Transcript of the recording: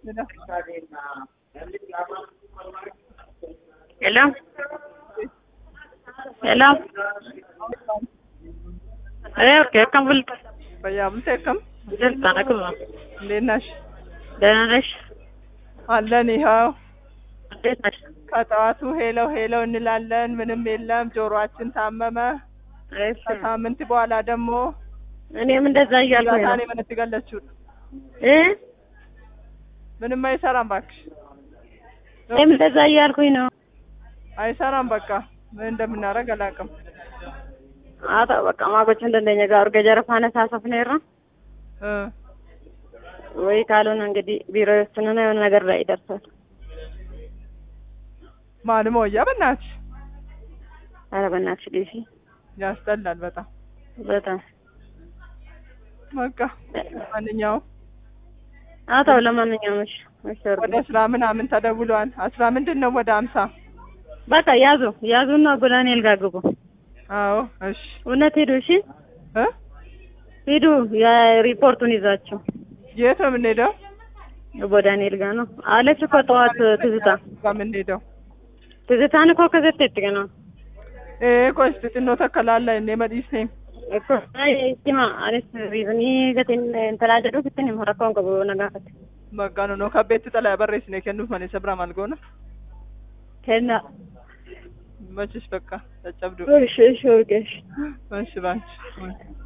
Hello. Hello. Hello. Okay, come on. በያምንተ ከም ጀልታ ነክማ እንዴት ነሽ? ደህና ነሽ? አለን ይኸው እንዴት ነሽ? ከጠዋቱ ሄሎ ሄሎ እንላለን፣ ምንም የለም። ጆሮአችን ታመመ። እሺ። ከሳምንት በኋላ ደግሞ እኔም እንደዛ እያልኩኝ ነው። ታኔ ምን ትገለችው? እ ምንም አይሰራም ባክሽ። እኔም እንደዛ እያልኩኝ ነው። አይሰራም በቃ ምን እንደምናደርግ አላውቅም። አታ በቃ ማጎች እንደኛ ጋር ገጀረፋነ ሳሰፍ ነው ይራ ወይ ካልሆነ እንግዲህ ቢሮ ውስጥና የሆነ ነገር ላይ ይደርሳል። ማንም ወያ በእናትሽ ኧረ በእናትሽ ዲሲ ያስጠላል በጣም በጣም በቃ ማንኛውም አታው ለማንኛውም እሺ ወደ ስራ ምናምን ተደውሏል። 10 ምንድነው ወደ 50 በቃ ያዙና ጎዳኔል ጋር ግቡ። አዎ እሺ እውነት ሄዱ። እሺ ሄዱ የሪፖርቱን ይዛችሁ። የት ነው የምንሄደው? ጎዳኔል ጋር ነው አለች እኮ ጠዋት ትዝታ ከምንሄደው ትዝታን እኮ ከዘተት ገና ኮስት ጥኖ ተከላላ እኔ መዲስ ነኝ እኮ አይ ሲማ አለች ሪዝኒ ገተን እንተላጀዱ ፍትን ይመረካውን ከቦ ነጋፈት መጋኑ ነው ከቤት ተላ በሬስ ነው ከንዱ ማን ሰብራ ማልጎና ከና መችሽ በቃ ተጨብዱ። እሺ እሺ ኦኬ እሺ እሺ ባንቺ